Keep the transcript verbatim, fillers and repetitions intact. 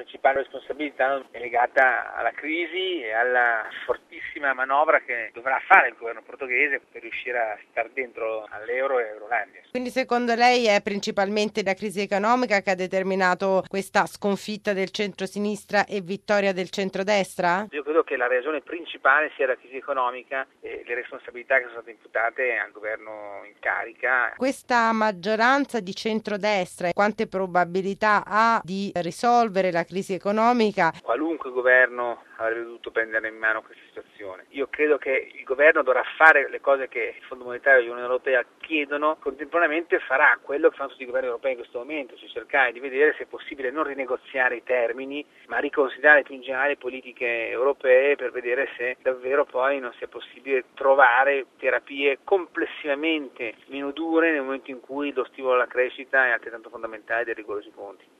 principale responsabilità è legata alla crisi e alla fortissima manovra che dovrà fare il governo portoghese per riuscire a star dentro all'euro e Eurolandia. Quindi secondo lei è principalmente la crisi economica che ha determinato questa sconfitta del centro-sinistra e vittoria del centrodestra? Io credo che la ragione principale sia la crisi economica e le responsabilità che sono state imputate al governo in carica. Questa maggioranza di centrodestra, quante probabilità ha di risolvere la crisi economica? Qualunque governo avrebbe dovuto prendere in mano questa situazione. Io credo che il governo dovrà fare le cose che il Fondo Monetario e l'Unione Europea chiedono, contemporaneamente farà quello che fanno tutti i governi europei in questo momento, cioè cercare di vedere se è possibile non rinegoziare i termini, ma riconsiderare più in generale le politiche europee per vedere se davvero poi non sia possibile trovare terapie complessivamente meno dure nel momento in cui lo stimolo alla crescita è altrettanto fondamentale del rigore sui conti.